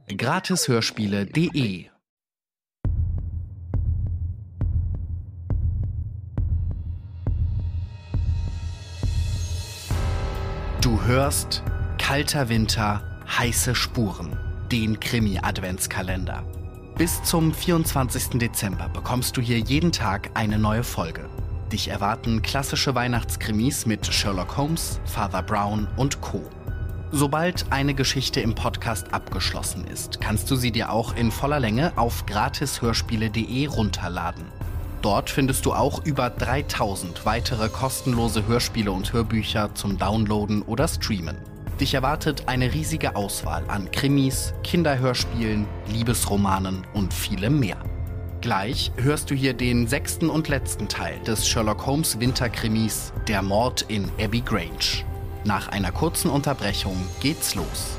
Gratishörspiele.de. Du hörst Kalter Winter, heiße Spuren, den Krimi-Adventskalender. Bis zum 24. Dezember bekommst du hier jeden Tag eine neue Folge. Dich erwarten klassische Weihnachtskrimis mit Sherlock Holmes, Father Brown und Co. Sobald eine Geschichte im Podcast abgeschlossen ist, kannst du sie dir auch in voller Länge auf gratishörspiele.de runterladen. Dort findest du auch über 3000 weitere kostenlose Hörspiele und Hörbücher zum Downloaden oder Streamen. Dich erwartet eine riesige Auswahl an Krimis, Kinderhörspielen, Liebesromanen und vielem mehr. Gleich hörst du hier den 6. und letzten Teil des Sherlock Holmes Winterkrimis Der Mord in Abbey Grange. Nach einer kurzen Unterbrechung geht's los.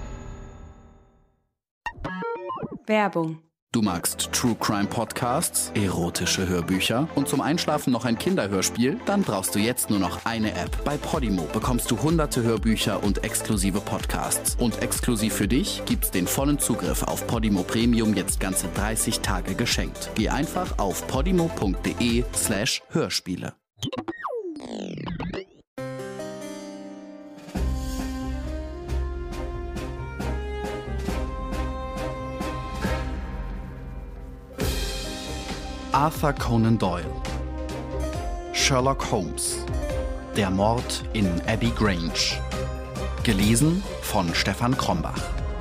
Werbung. Du magst True Crime Podcasts, erotische Hörbücher und zum Einschlafen noch ein Kinderhörspiel? Dann brauchst du jetzt nur noch eine App. Bei Podimo bekommst du hunderte Hörbücher und exklusive Podcasts. Und exklusiv für dich gibt's den vollen Zugriff auf Podimo Premium jetzt ganze 30 Tage geschenkt. Geh einfach auf podimo.de/Hörspiele. Arthur Conan Doyle. Sherlock Holmes. Der Mord in Abbey Grange. Gelesen von Stefan Krombach.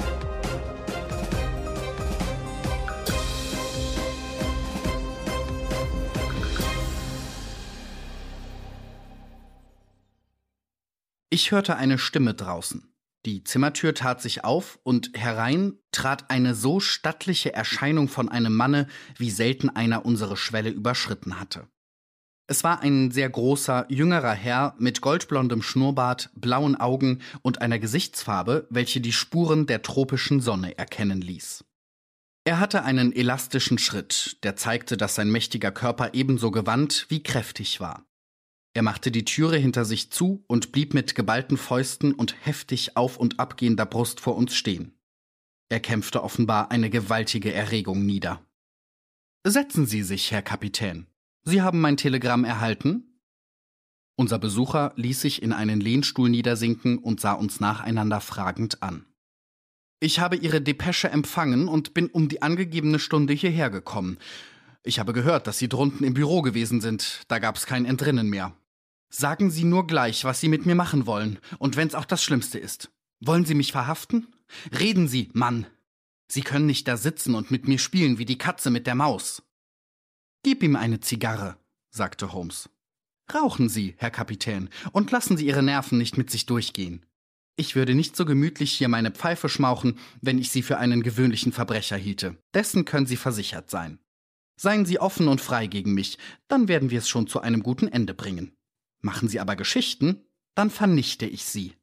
Ich hörte eine Stimme draußen. Die Zimmertür tat sich auf und herein trat eine so stattliche Erscheinung von einem Manne, wie selten einer unsere Schwelle überschritten hatte. Es war ein sehr großer, jüngerer Herr mit goldblondem Schnurrbart, blauen Augen und einer Gesichtsfarbe, welche die Spuren der tropischen Sonne erkennen ließ. Er hatte einen elastischen Schritt, der zeigte, dass sein mächtiger Körper ebenso gewandt wie kräftig war. Er machte die Türe hinter sich zu und blieb mit geballten Fäusten und heftig auf- und abgehender Brust vor uns stehen. Er kämpfte offenbar eine gewaltige Erregung nieder. »Setzen Sie sich, Herr Kapitän. Sie haben mein Telegramm erhalten?« Unser Besucher ließ sich in einen Lehnstuhl niedersinken und sah uns nacheinander fragend an. »Ich habe Ihre Depesche empfangen und bin um die angegebene Stunde hierher gekommen. Ich habe gehört, dass Sie drunten im Büro gewesen sind. Da gab's kein Entrinnen mehr. Sagen Sie nur gleich, was Sie mit mir machen wollen, und wenn's auch das Schlimmste ist. Wollen Sie mich verhaften? Reden Sie, Mann! Sie können nicht da sitzen und mit mir spielen wie die Katze mit der Maus.« »Gib ihm eine Zigarre«, sagte Holmes. »Rauchen Sie, Herr Kapitän, und lassen Sie Ihre Nerven nicht mit sich durchgehen. Ich würde nicht so gemütlich hier meine Pfeife schmauchen, wenn ich Sie für einen gewöhnlichen Verbrecher hielte. Dessen können Sie versichert sein. Seien Sie offen und frei gegen mich, dann werden wir es schon zu einem guten Ende bringen. Machen Sie aber Geschichten, dann vernichte ich Sie.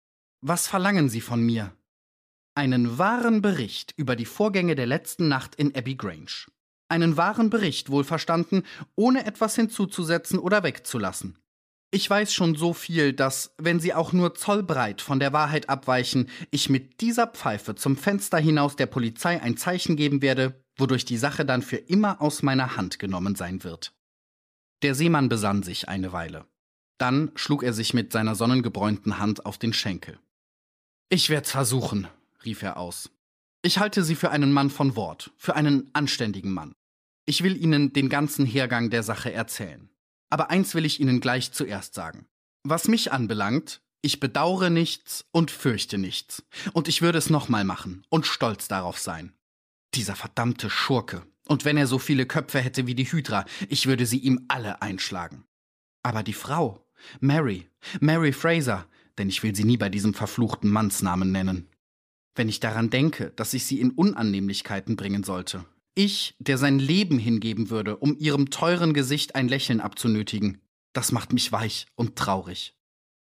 Was verlangen Sie von mir? Einen wahren Bericht über die Vorgänge der letzten Nacht in Abbey Grange. Einen wahren Bericht, wohlverstanden, ohne etwas hinzuzusetzen oder wegzulassen. Ich weiß schon so viel, dass, wenn Sie auch nur zollbreit von der Wahrheit abweichen, ich mit dieser Pfeife zum Fenster hinaus der Polizei ein Zeichen geben werde, wodurch die Sache dann für immer aus meiner Hand genommen sein wird.« Der Seemann besann sich eine Weile. Dann schlug er sich mit seiner sonnengebräunten Hand auf den Schenkel. »Ich werd's versuchen«, rief er aus. »Ich halte Sie für einen Mann von Wort, für einen anständigen Mann. Ich will Ihnen den ganzen Hergang der Sache erzählen. Aber eins will ich Ihnen gleich zuerst sagen. Was mich anbelangt, ich bedaure nichts und fürchte nichts. Und ich würde es nochmal machen und stolz darauf sein. Dieser verdammte Schurke. Und wenn er so viele Köpfe hätte wie die Hydra, ich würde sie ihm alle einschlagen. Aber die Frau, Mary Fraser, denn ich will sie nie bei diesem verfluchten Mannsnamen nennen. Wenn ich daran denke, dass ich sie in Unannehmlichkeiten bringen sollte. Ich, der sein Leben hingeben würde, um ihrem teuren Gesicht ein Lächeln abzunötigen, das macht mich weich und traurig.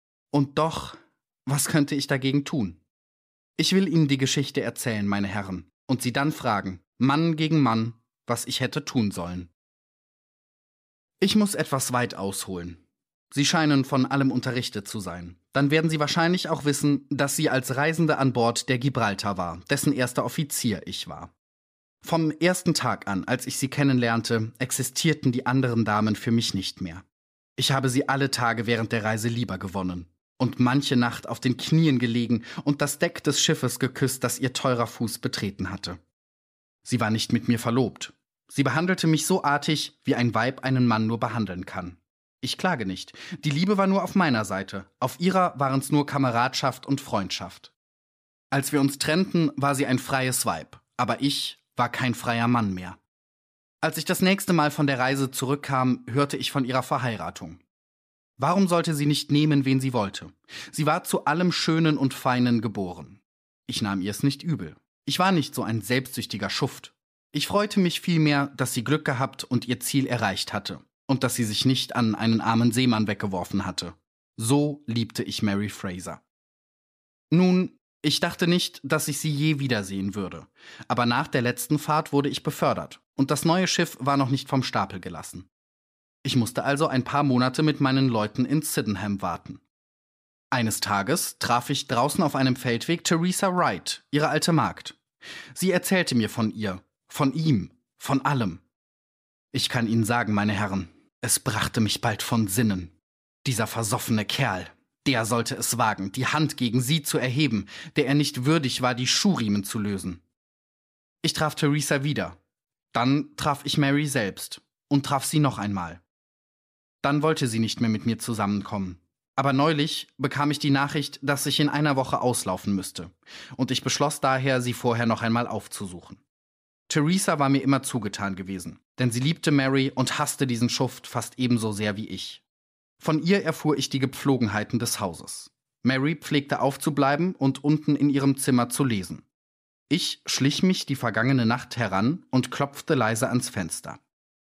Und doch, was könnte ich dagegen tun? Ich will Ihnen die Geschichte erzählen, meine Herren, und Sie dann fragen, Mann gegen Mann, was ich hätte tun sollen. Ich muss etwas weit ausholen. Sie scheinen von allem unterrichtet zu sein. dann werden Sie wahrscheinlich auch wissen, dass sie als Reisende an Bord der Gibraltar war, dessen erster Offizier ich war. Vom ersten Tag an, als ich sie kennenlernte, existierten die anderen Damen für mich nicht mehr. Ich habe sie alle Tage während der Reise lieber gewonnen und manche Nacht auf den Knien gelegen und das Deck des Schiffes geküsst, das ihr teurer Fuß betreten hatte. Sie war nicht mit mir verlobt. Sie behandelte mich so artig, wie ein Weib einen Mann nur behandeln kann. Ich klage nicht. Die Liebe war nur auf meiner Seite. Auf ihrer waren es nur Kameradschaft und Freundschaft. Als wir uns trennten, war sie ein freies Weib, aber ich war kein freier Mann mehr. Als ich das nächste Mal von der Reise zurückkam, hörte ich von ihrer Verheiratung. Warum sollte sie nicht nehmen, wen sie wollte? Sie war zu allem Schönen und Feinen geboren. Ich nahm ihr es nicht übel. Ich war nicht so ein selbstsüchtiger Schuft. Ich freute mich vielmehr, dass sie Glück gehabt und ihr Ziel erreicht hatte und dass sie sich nicht an einen armen Seemann weggeworfen hatte. So liebte ich Mary Fraser. Nun, ich dachte nicht, dass ich sie je wiedersehen würde, aber nach der letzten Fahrt wurde ich befördert und das neue Schiff war noch nicht vom Stapel gelassen. Ich musste also ein paar Monate mit meinen Leuten in Sydenham warten. Eines Tages traf ich draußen auf einem Feldweg Theresa Wright, ihre alte Magd. Sie erzählte mir von ihr, von ihm, von allem. Ich kann Ihnen sagen, meine Herren, es brachte mich bald von Sinnen. Dieser versoffene Kerl, der sollte es wagen, die Hand gegen sie zu erheben, der er nicht würdig war, die Schuhriemen zu lösen. Ich traf Theresa wieder. Dann traf ich Mary selbst und traf sie noch einmal. Dann wollte sie nicht mehr mit mir zusammenkommen. Aber neulich bekam ich die Nachricht, dass ich in einer Woche auslaufen müsste, und ich beschloss daher, sie vorher noch einmal aufzusuchen. Theresa war mir immer zugetan gewesen, denn sie liebte Mary und hasste diesen Schuft fast ebenso sehr wie ich. Von ihr erfuhr ich die Gepflogenheiten des Hauses. Mary pflegte aufzubleiben und unten in ihrem Zimmer zu lesen. Ich schlich mich die vergangene Nacht heran und klopfte leise ans Fenster.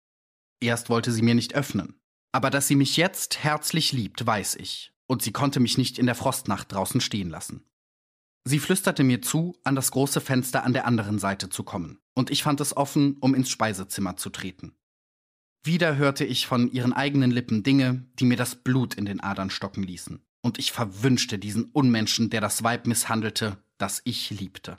Erst wollte sie mir nicht öffnen, aber dass sie mich jetzt herzlich liebt, weiß ich, und sie konnte mich nicht in der Frostnacht draußen stehen lassen. Sie flüsterte mir zu, an das große Fenster an der anderen Seite zu kommen, und ich fand es offen, um ins Speisezimmer zu treten. Wieder hörte ich von ihren eigenen Lippen Dinge, die mir das Blut in den Adern stocken ließen, und ich verwünschte diesen Unmenschen, der das Weib misshandelte, das ich liebte.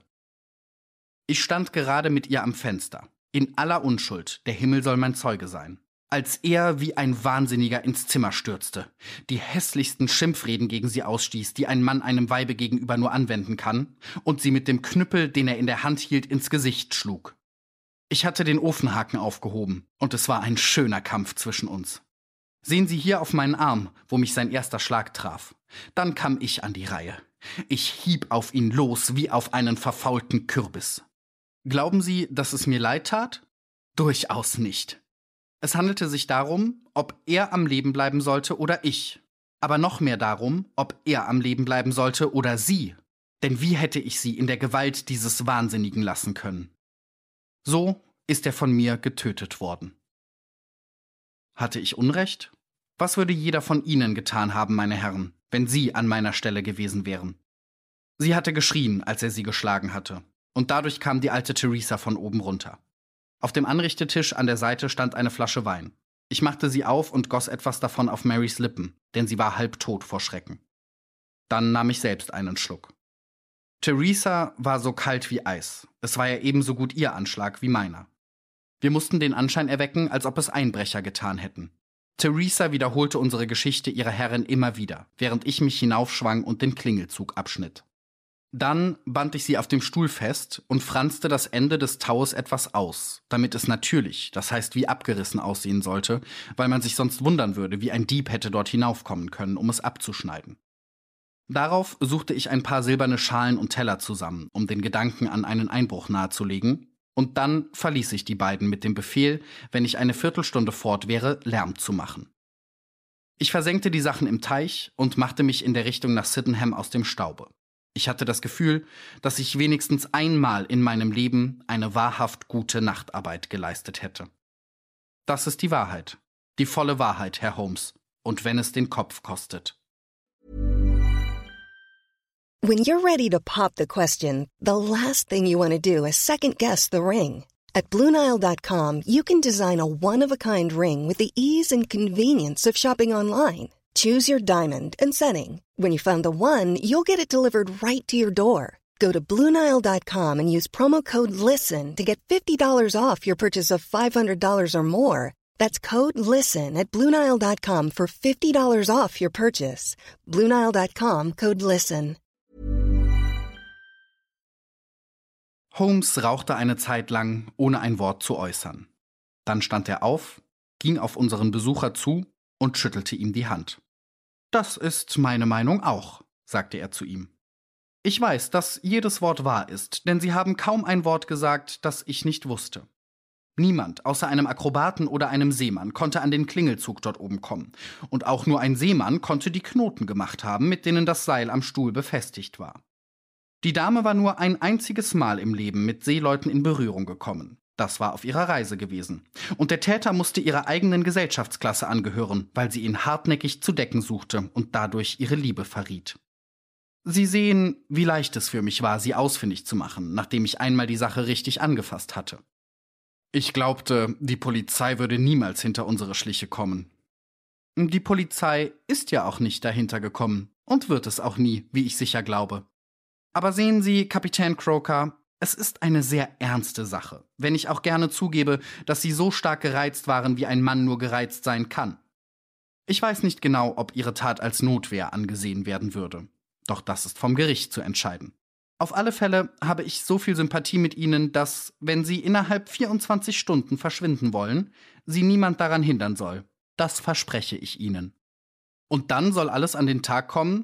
Ich stand gerade mit ihr am Fenster, in aller Unschuld, der Himmel soll mein Zeuge sein, als er wie ein Wahnsinniger ins Zimmer stürzte, die hässlichsten Schimpfreden gegen sie ausstieß, die ein Mann einem Weibe gegenüber nur anwenden kann, und sie mit dem Knüppel, den er in der Hand hielt, ins Gesicht schlug. Ich hatte den Ofenhaken aufgehoben, und es war ein schöner Kampf zwischen uns. Sehen Sie hier auf meinen Arm, wo mich sein erster Schlag traf. Dann kam ich an die Reihe. Ich hieb auf ihn los wie auf einen verfaulten Kürbis. Glauben Sie, dass es mir leid tat? Durchaus nicht. Es handelte sich darum, ob er am Leben bleiben sollte oder ich. Aber noch mehr darum, ob er am Leben bleiben sollte oder sie. Denn wie hätte ich sie in der Gewalt dieses Wahnsinnigen lassen können? So ist er von mir getötet worden. Hatte ich Unrecht? Was würde jeder von Ihnen getan haben, meine Herren, wenn Sie an meiner Stelle gewesen wären? Sie hatte geschrien, als er sie geschlagen hatte, und dadurch kam die alte Theresa von oben runter. Auf dem Anrichtetisch an der Seite stand eine Flasche Wein. Ich machte sie auf und goss etwas davon auf Marys Lippen, denn sie war halbtot vor Schrecken. Dann nahm ich selbst einen Schluck. Theresa war so kalt wie Eis. Es war ja ebenso gut ihr Anschlag wie meiner. Wir mussten den Anschein erwecken, als ob es Einbrecher getan hätten. Theresa wiederholte unsere Geschichte ihrer Herrin immer wieder, während ich mich hinaufschwang und den Klingelzug abschnitt. Dann band ich sie auf dem Stuhl fest und franzte das Ende des Taues etwas aus, damit es natürlich, das heißt wie abgerissen aussehen sollte, weil man sich sonst wundern würde, wie ein Dieb hätte dort hinaufkommen können, um es abzuschneiden. Darauf suchte ich ein paar silberne Schalen und Teller zusammen, um den Gedanken an einen Einbruch nahezulegen, und dann verließ ich die beiden mit dem Befehl, wenn ich eine Viertelstunde fort wäre, Lärm zu machen. Ich versenkte die Sachen im Teich und machte mich in der Richtung nach Sydenham aus dem Staube. Ich hatte das Gefühl, dass ich wenigstens einmal in meinem Leben eine wahrhaft gute Nachtarbeit geleistet hätte. Das ist die Wahrheit. Die volle Wahrheit, Herr Holmes. Und wenn es den Kopf kostet. When you're ready to pop the question, the last thing you want to do is second-guess the ring. At BlueNile.com, you can design a one-of-a-kind ring with the ease and convenience of shopping online. Choose your diamond and setting. When you find the one, you'll get it delivered right to your door. Go to BlueNile.com and use promo code LISTEN to get $50 off your purchase of $500 or more. That's code LISTEN at BlueNile.com for $50 off your purchase. BlueNile.com, code LISTEN. Holmes rauchte eine Zeit lang, ohne ein Wort zu äußern. Dann stand er auf, ging auf unseren Besucher zu und schüttelte ihm die Hand. »Das ist meine Meinung auch«, sagte er zu ihm. »Ich weiß, dass jedes Wort wahr ist, denn Sie haben kaum ein Wort gesagt, das ich nicht wusste. Niemand außer einem Akrobaten oder einem Seemann konnte an den Klingelzug dort oben kommen. Und auch nur ein Seemann konnte die Knoten gemacht haben, mit denen das Seil am Stuhl befestigt war. Die Dame war nur ein einziges Mal im Leben mit Seeleuten in Berührung gekommen. Das war auf ihrer Reise gewesen. Und der Täter musste ihrer eigenen Gesellschaftsklasse angehören, weil sie ihn hartnäckig zu decken suchte und dadurch ihre Liebe verriet. Sie sehen, wie leicht es für mich war, sie ausfindig zu machen, nachdem ich einmal die Sache richtig angefasst hatte. Ich glaubte, die Polizei würde niemals hinter unsere Schliche kommen. Die Polizei ist ja auch nicht dahinter gekommen und wird es auch nie, wie ich sicher glaube. Aber sehen Sie, Kapitän Croker, es ist eine sehr ernste Sache, wenn ich auch gerne zugebe, dass Sie so stark gereizt waren, wie ein Mann nur gereizt sein kann. Ich weiß nicht genau, ob Ihre Tat als Notwehr angesehen werden würde. Doch das ist vom Gericht zu entscheiden. Auf alle Fälle habe ich so viel Sympathie mit Ihnen, dass, wenn Sie innerhalb 24 Stunden verschwinden wollen, Sie niemand daran hindern soll. Das verspreche ich Ihnen. Und dann soll alles an den Tag kommen?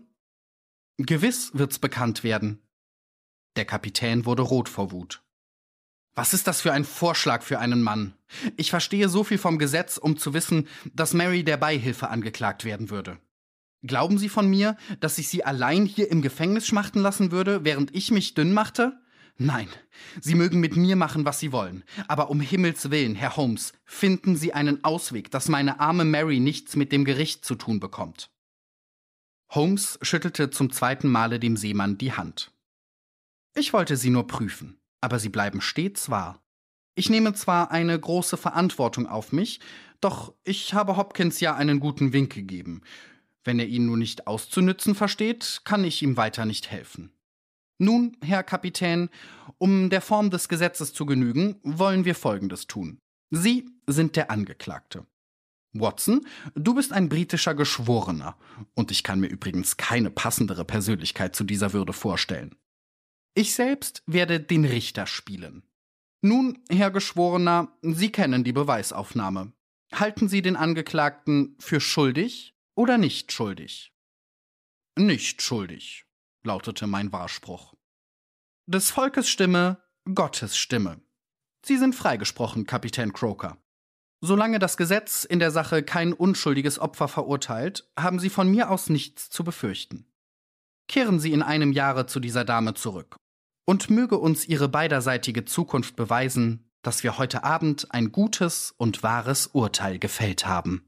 Gewiss wird's bekannt werden. Der Kapitän wurde rot vor Wut. Was ist das für ein Vorschlag für einen Mann? Ich verstehe so viel vom Gesetz, um zu wissen, dass Mary der Beihilfe angeklagt werden würde. Glauben Sie von mir, dass ich Sie allein hier im Gefängnis schmachten lassen würde, während ich mich dünn machte? Nein, Sie mögen mit mir machen, was Sie wollen. Aber um Himmels Willen, Herr Holmes, finden Sie einen Ausweg, dass meine arme Mary nichts mit dem Gericht zu tun bekommt. Holmes schüttelte zum zweiten Male dem Seemann die Hand. Ich wollte Sie nur prüfen, aber Sie bleiben stets wahr. Ich nehme zwar eine große Verantwortung auf mich, doch ich habe Hopkins ja einen guten Wink gegeben. Wenn er ihn nun nicht auszunützen versteht, kann ich ihm weiter nicht helfen. Nun, Herr Kapitän, um der Form des Gesetzes zu genügen, wollen wir Folgendes tun. Sie sind der Angeklagte. Watson, du bist ein britischer Geschworener, und ich kann mir übrigens keine passendere Persönlichkeit zu dieser Würde vorstellen. Ich selbst werde den Richter spielen. Nun, Herr Geschworener, Sie kennen die Beweisaufnahme. Halten Sie den Angeklagten für schuldig oder nicht schuldig? Nicht schuldig, lautete mein Wahrspruch. Des Volkes Stimme, Gottes Stimme. Sie sind freigesprochen, Kapitän Croker. Solange das Gesetz in der Sache kein unschuldiges Opfer verurteilt, haben Sie von mir aus nichts zu befürchten. Kehren Sie in einem Jahre zu dieser Dame zurück. Und möge uns ihre beiderseitige Zukunft beweisen, dass wir heute Abend ein gutes und wahres Urteil gefällt haben.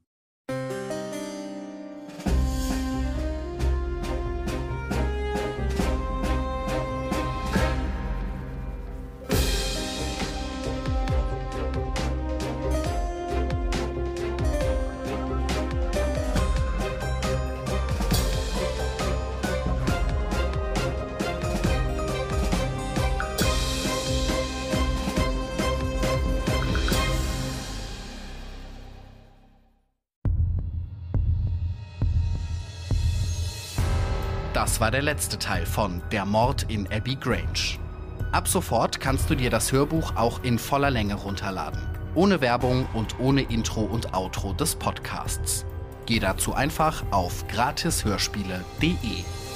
Das war der letzte Teil von Der Mord in Abbey Grange. Ab sofort kannst du dir das Hörbuch auch in voller Länge runterladen. Ohne Werbung und ohne Intro und Outro des Podcasts. Geh dazu einfach auf gratishörspiele.de.